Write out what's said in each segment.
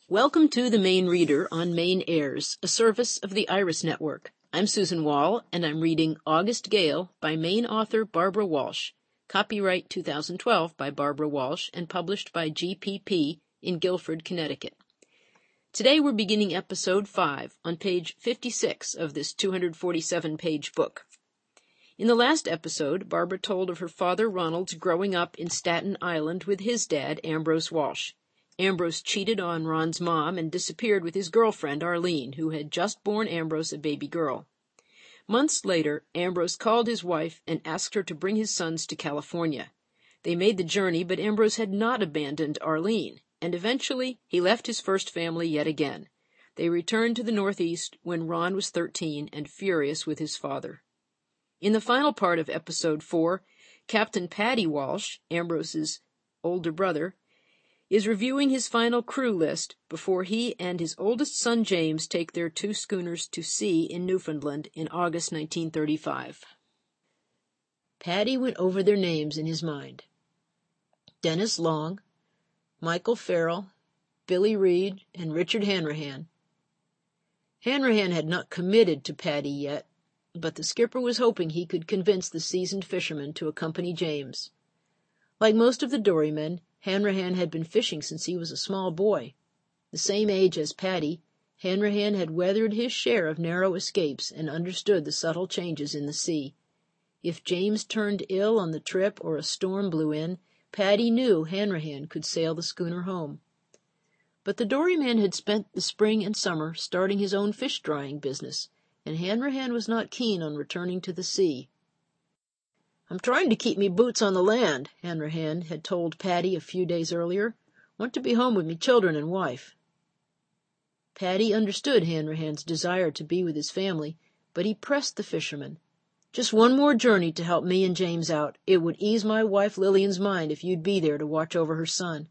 Welcome to The Maine Reader on Maine Airs, a service of the Iris Network. I'm Susan Wall, and I'm reading August Gale by Maine author Barbara Walsh. Copyright 2012 by Barbara Walsh and published by GPP in Guilford, Connecticut. Today we're beginning episode 5 on page 56 of this 247-page book. In the last episode, Barbara told of her father Ronald's growing up in Staten Island with his dad, Ambrose Walsh. Ambrose cheated on Ron's mom and disappeared with his girlfriend, Arlene, who had just born Ambrose a baby girl. Months later, Ambrose called his wife and asked her to bring his sons to California. They made the journey, but Ambrose had not abandoned Arlene, and eventually he left his first family yet again. They returned to the Northeast when Ron was 13 and furious with his father. In the final part of episode 4, Captain Paddy Walsh, Ambrose's older brother, is reviewing his final crew list before he and his oldest son James take their 2 schooners to sea in Newfoundland in August 1935. Paddy went over their names in his mind. Dennis Long, Michael Farrell, Billy Reed, and Richard Hanrahan. Hanrahan had not committed to Paddy yet, but the skipper was hoping he could convince the seasoned fisherman to accompany James. Like most of the dorymen, Hanrahan had been fishing since he was a small boy. The same age as Paddy, Hanrahan had weathered his share of narrow escapes and understood the subtle changes in the sea. If James turned ill on the trip or a storm blew in, Paddy knew Hanrahan could sail the schooner home. But the doryman had spent the spring and summer starting his own fish-drying business, and Hanrahan was not keen on returning to the sea. "I'm trying to keep me boots on the land," Hanrahan had told Paddy a few days earlier. "Want to be home with me children and wife." Paddy understood Hanrahan's desire to be with his family, but he pressed the fisherman. "Just one more journey to help me and James out. It would ease my wife Lillian's mind if you'd be there to watch over her son."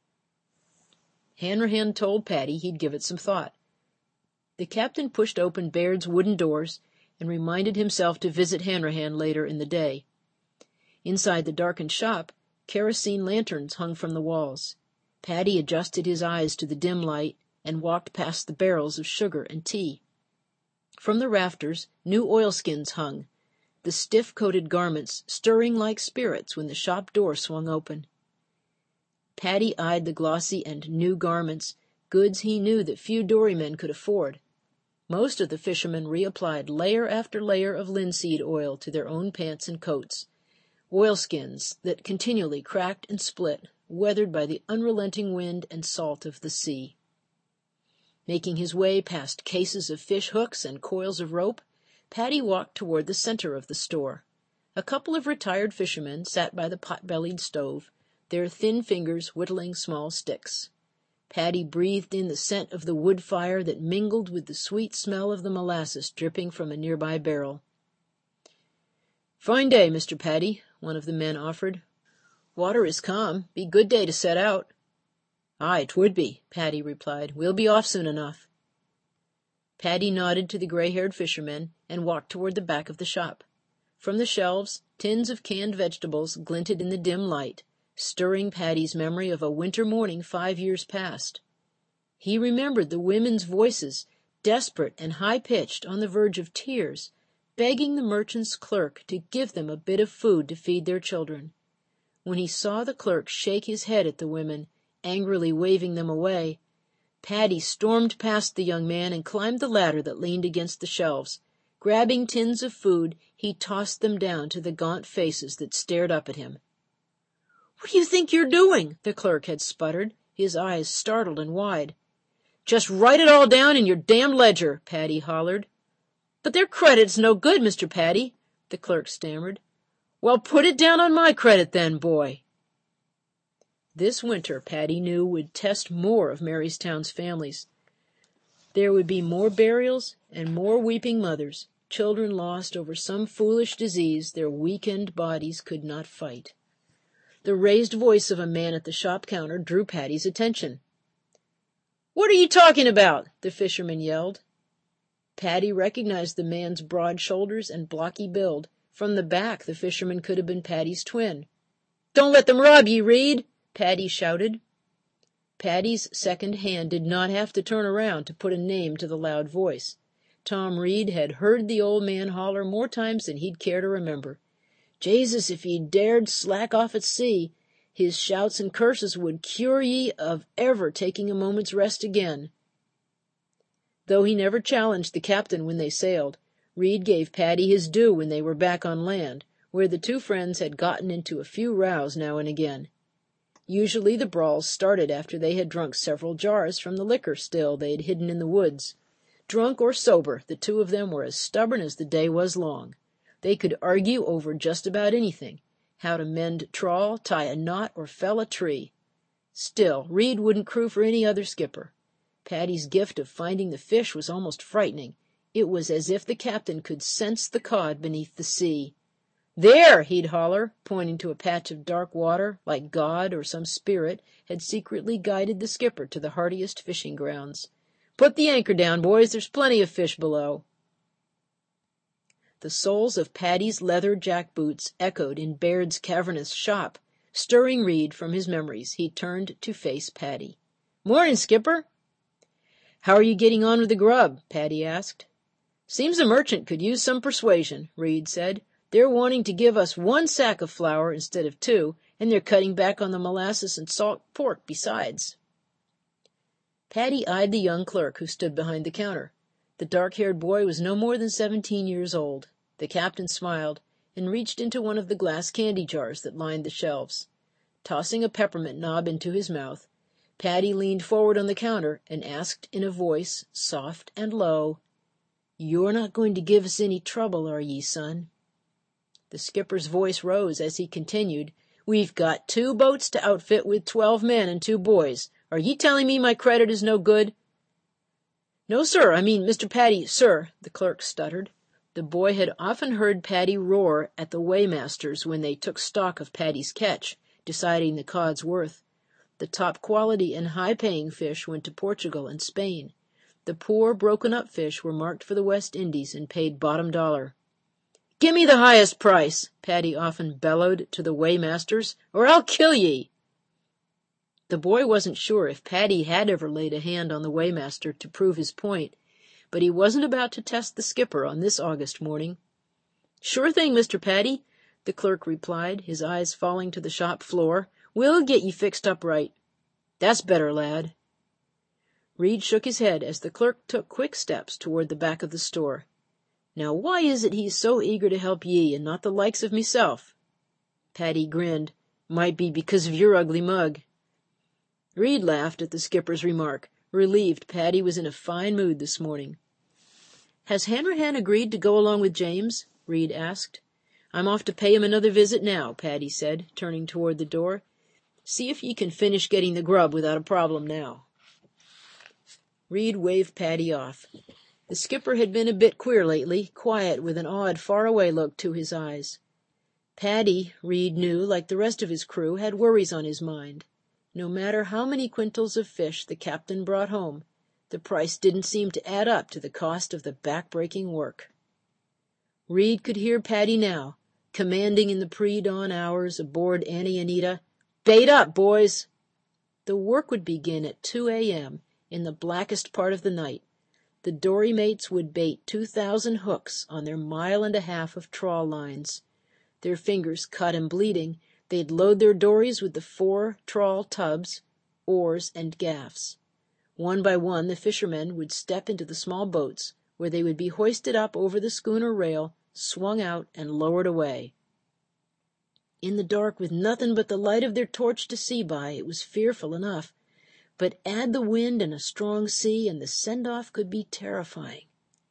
Hanrahan told Paddy he'd give it some thought. The captain pushed open Baird's wooden doors and reminded himself to visit Hanrahan later in the day. Inside the darkened shop, kerosene lanterns hung from the walls. Paddy adjusted his eyes to the dim light and walked past the barrels of sugar and tea. From the rafters, new oilskins hung, the stiff-coated garments stirring like spirits when the shop door swung open. Paddy eyed the glossy and new garments, goods he knew that few dorymen could afford. Most of the fishermen reapplied layer after layer of linseed oil to their own pants and coats, oilskins that continually cracked and split, weathered by the unrelenting wind and salt of the sea. Making his way past cases of fish hooks and coils of rope, Paddy walked toward the center of the store. A couple of retired fishermen sat by the pot-bellied stove, their thin fingers whittling small sticks. Paddy breathed in the scent of the wood fire that mingled with the sweet smell of the molasses dripping from a nearby barrel. "Fine day, Mr. Paddy," one of the men offered. "Water is calm. Be good day to set out." "Aye, 'twould be," Paddy replied. "We'll be off soon enough." Paddy nodded to the gray-haired fishermen and walked toward the back of the shop. From the shelves, tins of canned vegetables glinted in the dim light, stirring Paddy's memory of a winter morning 5 years past. He remembered the women's voices, desperate and high-pitched, on the verge of tears, begging the merchant's clerk to give them a bit of food to feed their children. When he saw the clerk shake his head at the women, angrily waving them away, Paddy stormed past the young man and climbed the ladder that leaned against the shelves. Grabbing tins of food, he tossed them down to the gaunt faces that stared up at him. "What do you think you're doing?" the clerk had sputtered, his eyes startled and wide. "Just write it all down in your damned ledger," Paddy hollered. "But their credit's no good, Mr. Paddy," the clerk stammered. "Well, put it down on my credit then, boy." This winter, Paddy knew, would test more of Marystown's families. There would be more burials and more weeping mothers, children lost over some foolish disease their weakened bodies could not fight. The raised voice of a man at the shop counter drew Paddy's attention. "What are you talking about?" the fisherman yelled. Paddy recognized the man's broad shoulders and blocky build. From the back, the fisherman could have been Paddy's twin. "Don't let them rob ye, Reed!" Paddy shouted. Paddy's second hand did not have to turn around to put a name to the loud voice. Tom Reed had heard the old man holler more times than he'd care to remember. Jesus, if ye dared slack off at sea, his shouts and curses would cure ye of ever taking a moment's rest again. Though he never challenged the captain when they sailed, Reed gave Paddy his due when they were back on land, where the two friends had gotten into a few rows now and again. Usually the brawls started after they had drunk several jars from the liquor still they had hidden in the woods. Drunk or sober, the two of them were as stubborn as the day was long. They could argue over just about anything, how to mend trawl, tie a knot, or fell a tree. Still, Reed wouldn't crew for any other skipper. Paddy's gift of finding the fish was almost frightening. It was as if the captain could sense the cod beneath the sea. "There!" he'd holler, pointing to a patch of dark water, like God or some spirit had secretly guided the skipper to the hardiest fishing grounds. "Put the anchor down, boys. There's plenty of fish below." The soles of Paddy's leather jack-boots echoed in Baird's cavernous shop. Stirring Reed from his memories, he turned to face Paddy. "Morning, Skipper." "How are you getting on with the grub?" Paddy asked. "Seems the merchant could use some persuasion," Reed said. "They're wanting to give us 1 sack of flour instead of 2, and they're cutting back on the molasses and salt pork besides." Paddy eyed the young clerk who stood behind the counter. The dark-haired boy was no more than 17 years old. The captain smiled and reached into one of the glass candy jars that lined the shelves. Tossing a peppermint knob into his mouth, Paddy leaned forward on the counter and asked in a voice soft and low, "You're not going to give us any trouble, are ye, son?" The skipper's voice rose as he continued, "We've got 2 boats to outfit with 12 men and 2 boys. Are ye telling me my credit is no good?" "No, sir, I mean, Mr. Paddy, sir," the clerk stuttered. The boy had often heard Paddy roar at the weighmasters when they took stock of Paddy's catch, deciding the cod's worth. The top quality and high-paying fish went to Portugal and Spain. The poor, broken-up fish were marked for the West Indies and paid bottom dollar. "Give me the highest price," Paddy often bellowed to the weighmasters, "or I'll kill ye." The boy wasn't sure if Paddy had ever laid a hand on the weighmaster to prove his point, but he wasn't about to test the skipper on this August morning. "Sure thing, Mr. Paddy," the clerk replied, his eyes falling to the shop floor. "We'll get ye fixed up right." "That's better, lad." Reed shook his head as the clerk took quick steps toward the back of the store. "Now why is it he's so eager to help ye and not the likes of meself?" Paddy grinned. "Might be because of your ugly mug." Reed laughed at the skipper's remark, relieved Paddy was in a fine mood this morning. "Has Hanrahan agreed to go along with James?" Reed asked. "I'm off to pay him another visit now," Paddy said, turning toward the door. "See if ye can finish getting the grub without a problem now." Reed waved Paddy off. The skipper had been a bit queer lately, quiet with an odd, far-away look to his eyes. Paddy, Reed knew, like the rest of his crew, had worries on his mind. No matter how many quintals of fish the captain brought home, the price didn't seem to add up to the cost of the back-breaking work. Reed could hear Paddy now, commanding in the pre-dawn hours aboard Annie Anita, "Bait up, boys!" The work would begin at 2 a.m., in the blackest part of the night. The dory mates would bait 2,000 hooks on their 1.5 miles of trawl lines. Their fingers cut and bleeding, they'd load their dories with the 4 trawl tubs, oars, and gaffs. One by one, the fishermen would step into the small boats, where they would be hoisted up over the schooner rail, swung out, and lowered away. In the dark, with nothing but the light of their torch to see by, it was fearful enough. But add the wind and a strong sea, and the send-off could be terrifying.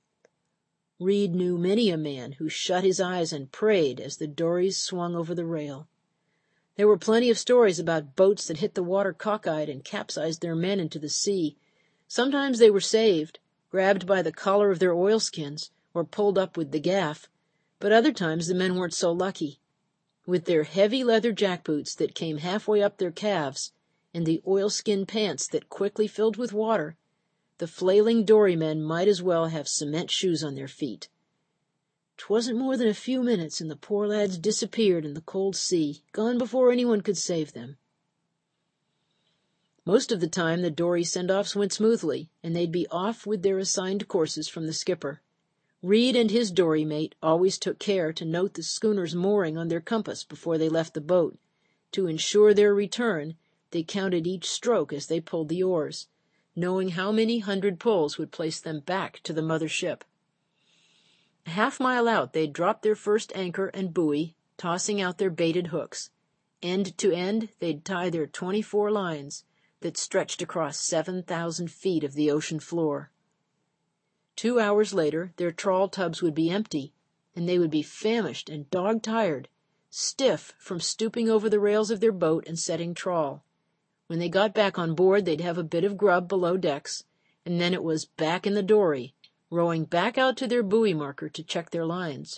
Reed knew many a man who shut his eyes and prayed as the dories swung over the rail. There were plenty of stories about boats that hit the water cockeyed and capsized their men into the sea. Sometimes they were saved, grabbed by the collar of their oilskins, or pulled up with the gaff, but other times the men weren't so lucky. With their heavy leather jackboots that came halfway up their calves, and the oilskin pants that quickly filled with water, the flailing dorymen might as well have cement shoes on their feet. 'Twasn't more than a few minutes, and the poor lads disappeared in the cold sea, gone before anyone could save them. Most of the time the dory send-offs went smoothly, and they'd be off with their assigned courses from the skipper. Reed and his dory mate always took care to note the schooner's mooring on their compass before they left the boat. To ensure their return, they counted each stroke as they pulled the oars, knowing how many hundred pulls would place them back to the mother ship. A half-mile out they'd drop their first anchor and buoy, tossing out their baited hooks. End to end they'd tie their 24 lines that stretched across 7,000 feet of the ocean floor. 2 hours later their trawl tubs would be empty, and they would be famished and dog-tired, stiff from stooping over the rails of their boat and setting trawl. When they got back on board they'd have a bit of grub below decks, and then it was back in the dory, rowing back out to their buoy marker to check their lines.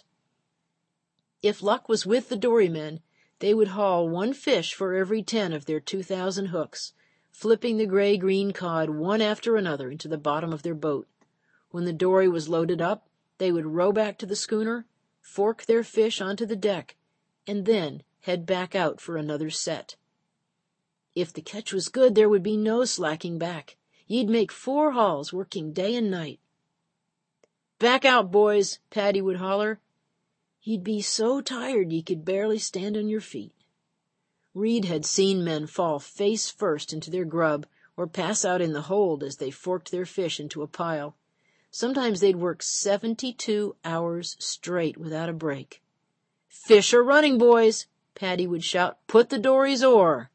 If luck was with the dorymen, they would haul 1 fish for every 10 of their 2,000 hooks, flipping the gray-green cod one after another into the bottom of their boat. When the dory was loaded up, they would row back to the schooner, fork their fish onto the deck, and then head back out for another set. If the catch was good, there would be no slacking back. You'd make 4 hauls, working day and night. "Back out, boys," Paddy would holler. You'd be so tired you could barely stand on your feet. Reed had seen men fall face first into their grub or pass out in the hold as they forked their fish into a pile. Sometimes they'd work 72 hours straight without a break. "Fish are running, boys," Paddy would shout. "Put the dory's oar."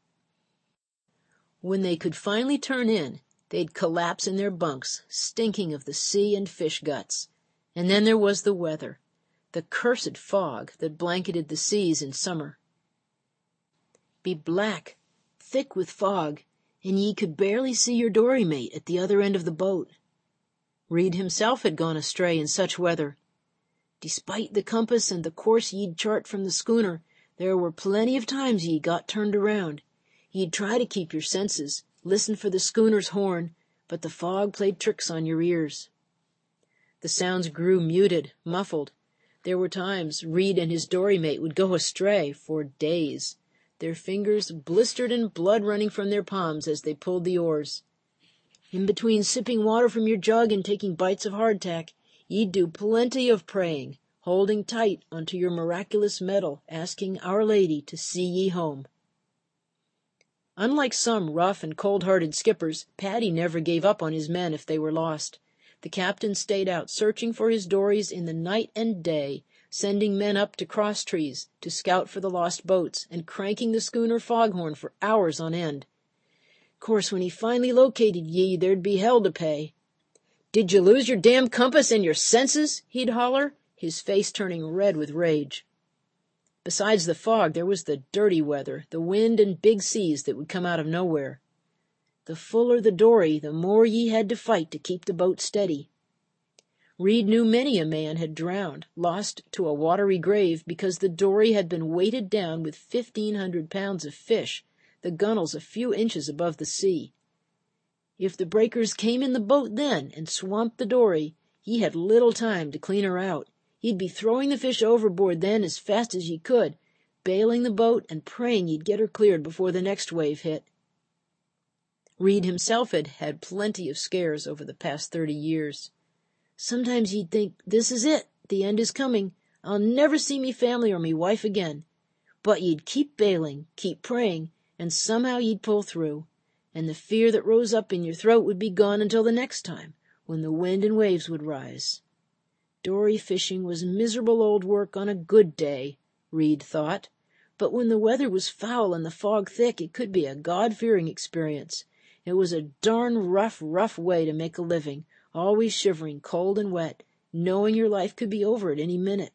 When they could finally turn in, they'd collapse in their bunks, stinking of the sea and fish guts. And then there was the weather, the cursed fog that blanketed the seas in summer. Be black, thick with fog, and ye could barely see your dory mate at the other end of the boat. Reed himself had gone astray in such weather. Despite the compass and the course ye'd chart from the schooner, there were plenty of times ye got turned around. Ye'd try to keep your senses, listen for the schooner's horn, but the fog played tricks on your ears. The sounds grew muted, muffled. There were times Reed and his dory mate would go astray for days, their fingers blistered and blood running from their palms as they pulled the oars. In between sipping water from your jug and taking bites of hardtack, ye'd do plenty of praying, holding tight onto your miraculous medal, asking Our Lady to see ye home. Unlike some rough and cold-hearted skippers, Paddy never gave up on his men if they were lost. The captain stayed out searching for his dories in the night and day, sending men up to cross trees to scout for the lost boats, and cranking the schooner foghorn for hours on end. Course, when he finally located ye, there'd be hell to pay. "Did you lose your damn compass and your senses?" he'd holler, his face turning red with rage. Besides the fog, there was the dirty weather, the wind and big seas that would come out of nowhere. The fuller the dory, the more ye had to fight to keep the boat steady. Reed knew many a man had drowned, lost to a watery grave, because the dory had been weighted down with 1,500 pounds of fish, the gunwales a few inches above the sea. If the breakers came in the boat then and swamped the dory, ye had little time to clean her out. Ye'd be throwing the fish overboard then as fast as ye could, bailing the boat and praying ye'd get her cleared before the next wave hit. Reed himself had had plenty of scares over the past 30 years. Sometimes ye'd think, this is it, the end is coming, I'll never see me family or me wife again. But ye'd keep bailing, keep praying, and somehow ye'd pull through, and the fear that rose up in your throat would be gone until the next time, when the wind and waves would rise. Dory fishing was miserable old work on a good day, Reed thought, but when the weather was foul and the fog thick, it could be a God-fearing experience. It was a darn rough way to make a living, always shivering, cold and wet, knowing your life could be over at any minute.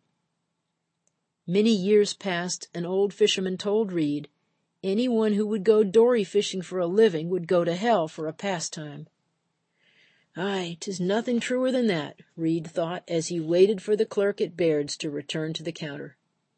Many years passed, and old fishermen told Reed, anyone who would go dory fishing for a living would go to hell for a pastime. Aye, 'tis nothing truer than that, Reed thought as he waited for the clerk at Baird's to return to the counter.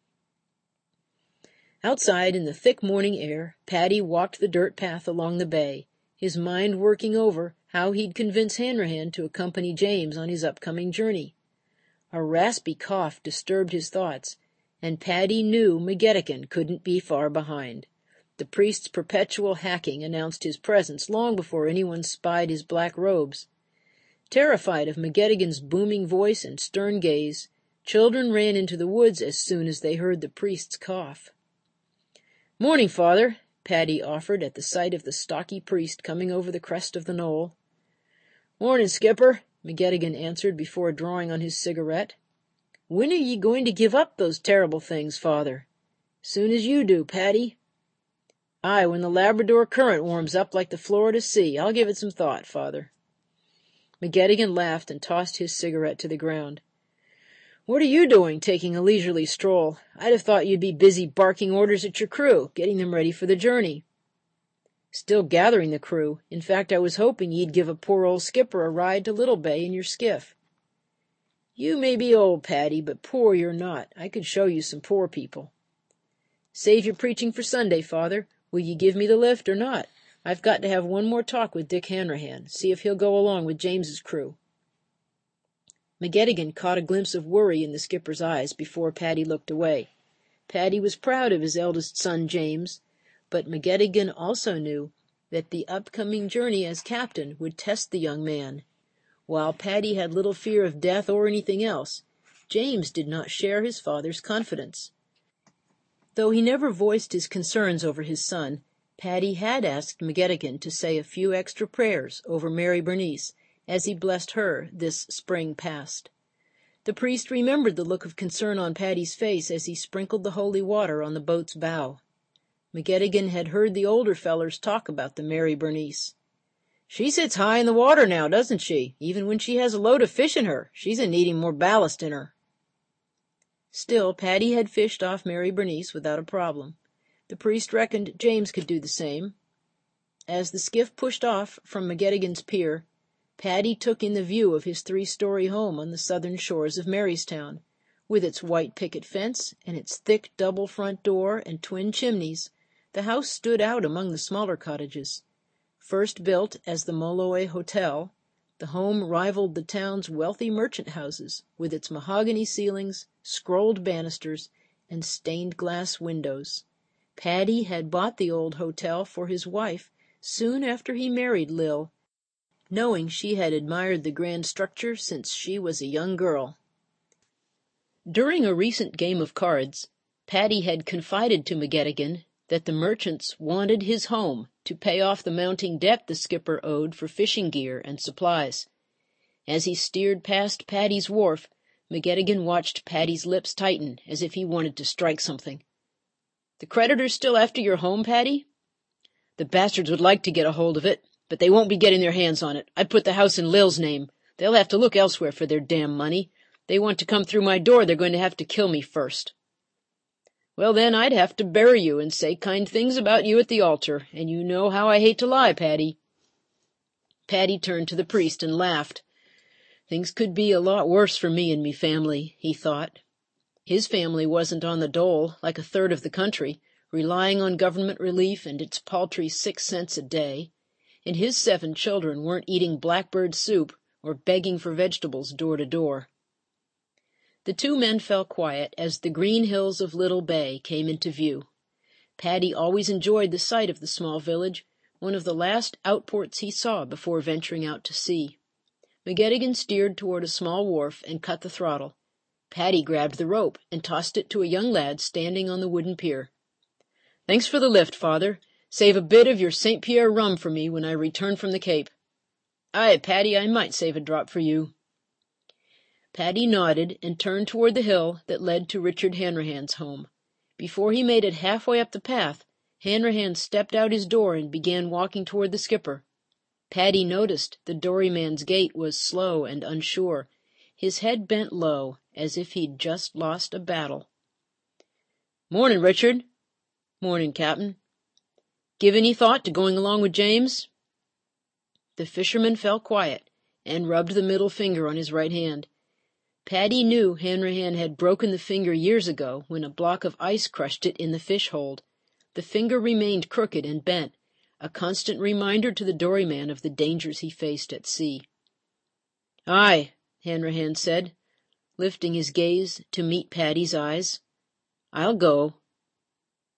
Outside in the thick morning air, Paddy walked the dirt path along the bay, his mind working over how he'd convince Hanrahan to accompany James on his upcoming journey. A raspy cough disturbed his thoughts, and Paddy knew McGettigan couldn't be far behind. The priest's perpetual hacking announced his presence long before anyone spied his black robes. Terrified of McGettigan's booming voice and stern gaze, children ran into the woods as soon as they heard the priest's cough. "Morning, Father," Paddy offered at the sight of the stocky priest coming over the crest of the knoll. "Morning, Skipper," McGettigan answered before drawing on his cigarette. "When are ye going to give up those terrible things, Father?" "Soon as you do, Paddy." "Aye, when the Labrador current warms up like the Florida Sea. I'll give it some thought, Father." McGettigan laughed and tossed his cigarette to the ground. "What are you doing, taking a leisurely stroll? I'd have thought you'd be busy barking orders at your crew, getting them ready for the journey." "Still gathering the crew. In fact, I was hoping ye'd give a poor old skipper a ride to Little Bay in your skiff." "You may be old, Paddy, but poor you're not. I could show you some poor people." "Save your preaching for Sunday, Father. Will you give me the lift or not? I've got to have one more talk with Dick Hanrahan, see if he'll go along with James's crew." McGettigan caught a glimpse of worry in the skipper's eyes before Paddy looked away. Paddy was proud of his eldest son, James, but McGettigan also knew that the upcoming journey as captain would test the young man. While Paddy had little fear of death or anything else, James did not share his father's confidence. Though he never voiced his concerns over his son, Paddy had asked McGettigan to say a few extra prayers over Mary Bernice as he blessed her this spring past. The priest remembered the look of concern on Paddy's face as he sprinkled the holy water on the boat's bow. McGettigan had heard the older fellers talk about the Mary Bernice. "She sits high in the water now, doesn't she? Even when she has a load of fish in her, she's needing more ballast in her." Still, Paddy had fished off Mary Bernice without a problem. The priest reckoned James could do the same. As the skiff pushed off from McGettigan's pier, Paddy took in the view of his 3-story home on the southern shores of Marystown. With its white picket fence and its thick double front door and twin chimneys, the house stood out among the smaller cottages. First built as the Molloy Hotel, the home rivaled the town's wealthy merchant houses with its mahogany ceilings, scrolled banisters, and stained glass windows. Paddy had bought the old hotel for his wife soon after he married Lil, knowing she had admired the grand structure since she was a young girl. During a recent game of cards, Paddy had confided to McGettigan that the merchants wanted his home to pay off the mounting debt the skipper owed for fishing gear and supplies. As he steered past Paddy's wharf, McGettigan watched Paddy's lips tighten as if he wanted to strike something. "The creditors still after your home, Paddy?" "The bastards would like to get a hold of it, but they won't be getting their hands on it. I put the house in Lil's name. They'll have to look elsewhere for their damn money. They want to come through my door, they're going to have to kill me first." "Well, then, I'd have to bury you and say kind things about you at the altar, and you know how I hate to lie, Paddy." Paddy turned to the priest and laughed. Things could be a lot worse for me and me family, he thought. His family wasn't on the dole, like a third of the country, relying on government relief and its paltry 6 cents a day, and his 7 children weren't eating blackbird soup or begging for vegetables door to door. The two men fell quiet as the green hills of Little Bay came into view. Paddy always enjoyed the sight of the small village, one of the last outports he saw before venturing out to sea. McGettigan steered toward a small wharf and cut the throttle. Paddy grabbed the rope and tossed it to a young lad standing on the wooden pier. "Thanks for the lift, Father. Save a bit of your St. Pierre rum for me when I return from the Cape." "Aye, Paddy, I might save a drop for you." Paddy nodded and turned toward the hill that led to Richard Hanrahan's home. Before he made it halfway up the path, Hanrahan stepped out his door and began walking toward the skipper. Paddy noticed the doryman's gait was slow and unsure, his head bent low, as if he'd just lost a battle. "Morning, Richard." "Morning, Captain." "Give any thought to going along with James?" The fisherman fell quiet and rubbed the middle finger on his right hand. Paddy knew Hanrahan had broken the finger years ago when a block of ice crushed it in the fish-hold. The finger remained crooked and bent, a constant reminder to the doryman of the dangers he faced at sea. "Aye," Hanrahan said, lifting his gaze to meet Paddy's eyes. "I'll go."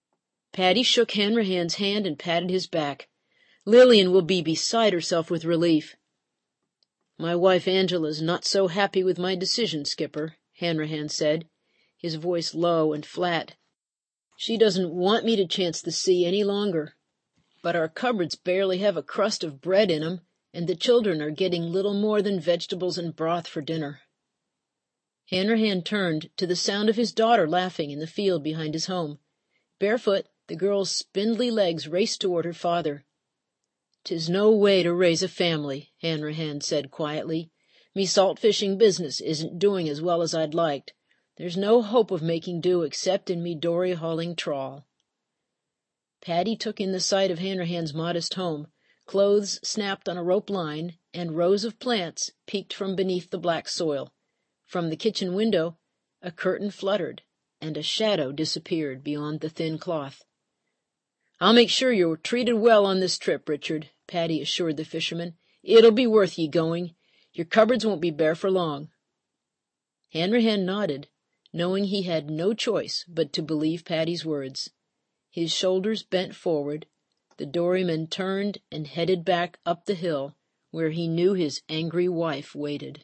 Patty shook Hanrahan's hand and patted his back. Lillian will be beside herself with relief. My wife Angela's not so happy with my decision, Skipper, Hanrahan said, his voice low and flat. She doesn't want me to chance the sea any longer. But our cupboards barely have a crust of bread in 'em, and the children are getting little more than vegetables and broth for dinner. Hanrahan turned to the sound of his daughter laughing in the field behind his home. Barefoot, the girl's spindly legs raced toward her father. "'Tis no way to raise a family," Hanrahan said quietly. "Me salt-fishing business isn't doing as well as I'd liked. There's no hope of making do except in me dory-hauling trawl." Patty took in the sight of Hanrahan's modest home, clothes snapped on a rope line, and rows of plants peeked from beneath the black soil. From the kitchen window, a curtain fluttered, and a shadow disappeared beyond the thin cloth. "I'll make sure you're treated well on this trip, Richard," Patty assured the fisherman. "It'll be worth ye going. Your cupboards won't be bare for long." Hanrahan nodded, knowing he had no choice but to believe Patty's words. His shoulders bent forward, the doryman turned and headed back up the hill, where he knew his angry wife waited.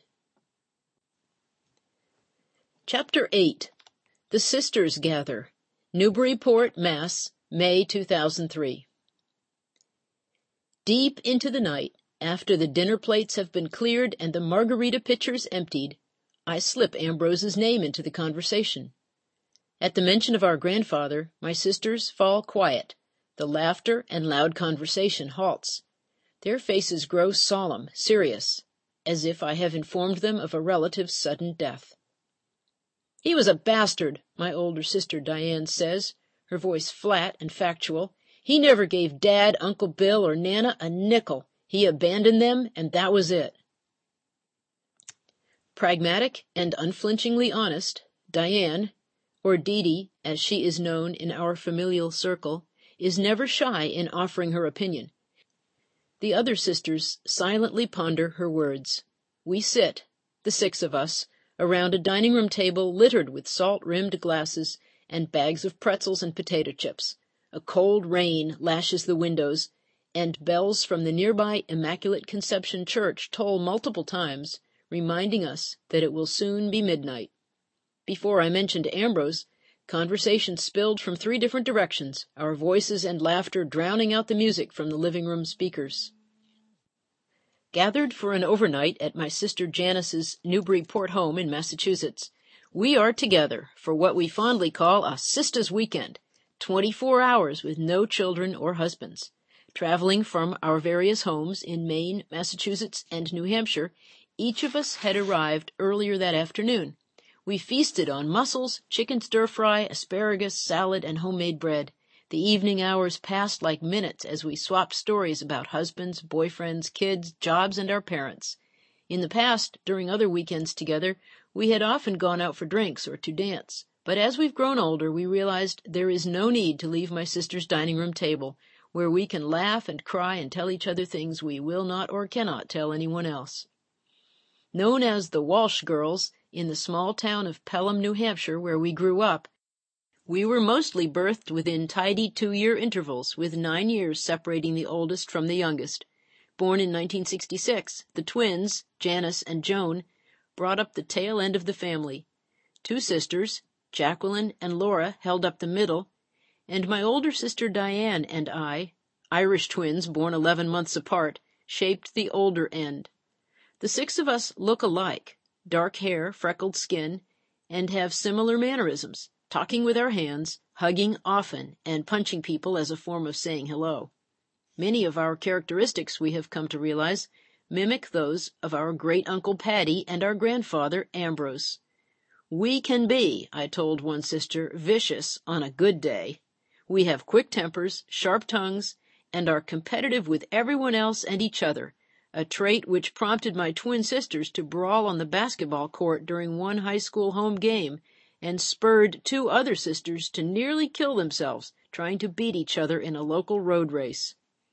Chapter 8. The Sisters Gather. Newburyport, Mass., May 2003. Deep into the night, after the dinner plates have been cleared and the margarita pitchers emptied, I slip Ambrose's name into the conversation. At the mention of our grandfather, my sisters fall quiet. The laughter and loud conversation halts. Their faces grow solemn, serious, as if I have informed them of a relative's sudden death. "He was a bastard," my older sister Diane says, her voice flat and factual. "He never gave Dad, Uncle Bill, or Nana a nickel. He abandoned them, and that was it." Pragmatic and unflinchingly honest, Diane, or Dee Dee, as she is known in our familial circle, is never shy in offering her opinion. The other sisters silently ponder her words. We sit, the six of us, around a dining-room table littered with salt-rimmed glasses and bags of pretzels and potato chips. A cold rain lashes the windows, and bells from the nearby Immaculate Conception Church toll multiple times, reminding us that it will soon be midnight. Before I mentioned Ambrose, conversation spilled from 3 different directions, our voices and laughter drowning out the music from the living-room speakers. Gathered for an overnight at my sister Janice's Newburyport home in Massachusetts, we are together for what we fondly call a Sisters' Weekend, 24 hours with no children or husbands. Traveling from our various homes in Maine, Massachusetts, and New Hampshire, each of us had arrived earlier that afternoon. We feasted on mussels, chicken stir-fry, asparagus, salad, and homemade bread. The evening hours passed like minutes as we swapped stories about husbands, boyfriends, kids, jobs, and our parents. In the past, during other weekends together, we had often gone out for drinks or to dance. But as we've grown older, we realized there is no need to leave my sister's dining-room table, where we can laugh and cry and tell each other things we will not or cannot tell anyone else. Known as the Walsh Girls, in the small town of Pelham, New Hampshire, where we grew up, we were mostly birthed within tidy 2-year intervals, with 9 years separating the oldest from the youngest. Born in 1966, the twins, Janice and Joan, brought up the tail end of the family. 2 sisters, Jacqueline and Laura, held up the middle, and my older sister Diane and I, Irish twins born 11 months apart, shaped the older end. The 6 of us look alike, dark hair, freckled skin, and have similar mannerisms, talking with our hands, hugging often, and punching people as a form of saying hello. Many of our characteristics, we have come to realize, mimic those of our great-uncle Paddy and our grandfather Ambrose. "We can be," I told one sister, "vicious on a good day. We have quick tempers, sharp tongues, and are competitive with everyone else and each other, a trait which prompted my twin sisters to brawl on the basketball court during one high school home game, and spurred 2 other sisters to nearly kill themselves trying to beat each other in a local road race.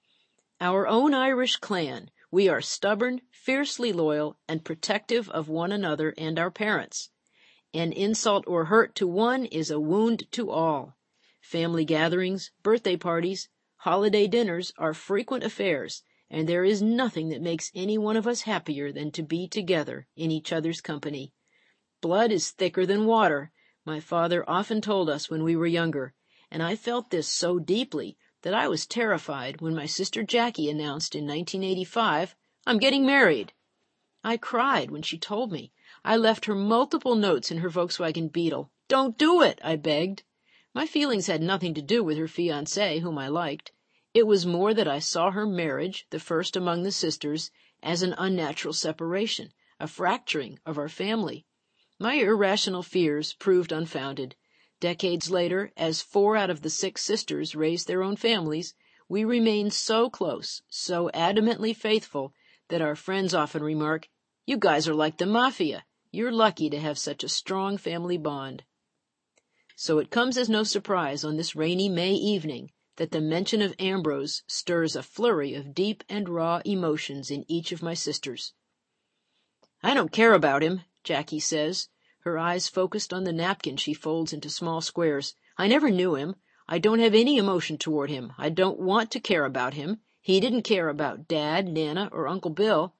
Our own Irish clan, we are stubborn, fiercely loyal, and protective of one another and our parents. An insult or hurt to one is a wound to all. Family gatherings, birthday parties, holiday dinners are frequent affairs, and there is nothing that makes any one of us happier than to be together in each other's company. Blood is thicker than water, my father often told us when we were younger, and I felt this so deeply that I was terrified when my sister Jackie announced in 1985, "I'm getting married." I cried when she told me. I left her multiple notes in her Volkswagen Beetle. "Don't do it," I begged. My feelings had nothing to do with her fiancé, whom I liked. It was more that I saw her marriage, the first among the sisters, as an unnatural separation, a fracturing of our family. My irrational fears proved unfounded. Decades later, as 4 out of the 6 sisters raised their own families, we remained so close, so adamantly faithful, that our friends often remark, "You guys are like the mafia. You're lucky to have such a strong family bond." So it comes as no surprise on this rainy May evening that the mention of Ambrose stirs a flurry of deep and raw emotions in each of my sisters. "I don't care about him," Jackie says, her eyes focused on the napkin she folds into small squares. "I never knew him. I don't have any emotion toward him. I don't want to care about him. He didn't care about Dad, Nana, or Uncle Bill."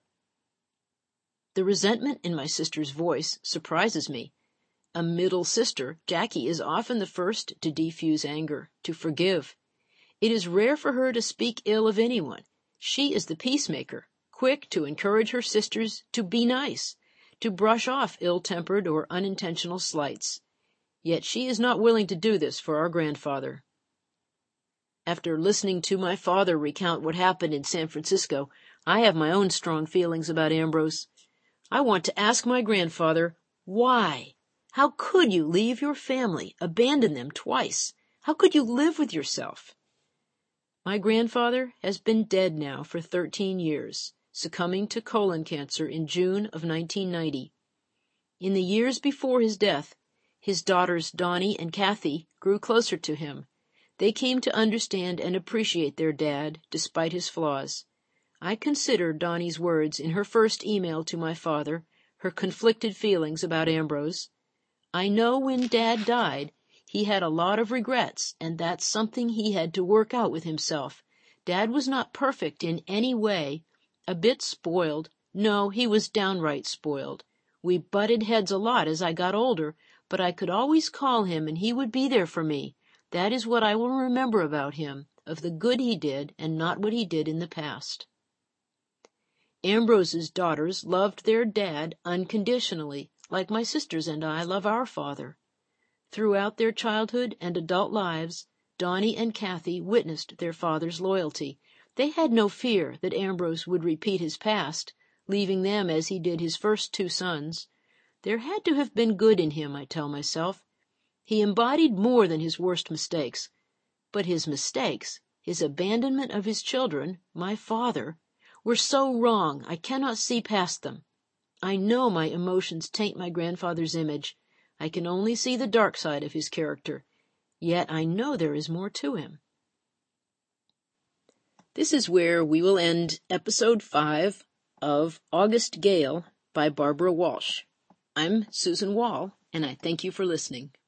The resentment in my sister's voice surprises me. A middle sister, Jackie is often the first to defuse anger, to forgive. It is rare for her to speak ill of anyone. She is the peacemaker, quick to encourage her sisters to be nice, to brush off ill-tempered or unintentional slights. Yet she is not willing to do this for our grandfather. After listening to my father recount what happened in San Francisco, I have my own strong feelings about Ambrose. I want to ask my grandfather, why? How could you leave your family, abandon them twice? How could you live with yourself? My grandfather has been dead now for 13 years, succumbing to colon cancer in June of 1990. In the years before his death, his daughters Donnie and Kathy grew closer to him. They came to understand and appreciate their dad, despite his flaws. I consider Donnie's words in her first email to my father, her conflicted feelings about Ambrose. "I know when Dad died, he had a lot of regrets, and that's something he had to work out with himself. Dad was not perfect in any way, a bit spoiled. No, he was downright spoiled. We butted heads a lot as I got older, but I could always call him and he would be there for me. That is what I will remember about him, of the good he did and not what he did in the past." Ambrose's daughters loved their dad unconditionally, like my sisters and I love our father. Throughout their childhood and adult lives, Donnie and Kathy witnessed their father's loyalty. They had no fear that Ambrose would repeat his past, leaving them as he did his first 2 sons. There had to have been good in him, I tell myself. He embodied more than his worst mistakes. But his mistakes, his abandonment of his children, my father, were so wrong I cannot see past them. I know my emotions taint my grandfather's image. I can only see the dark side of his character. Yet I know there is more to him. This is where we will end Episode 5 of August Gale by Barbara Walsh. I'm Susan Wall, and I thank you for listening.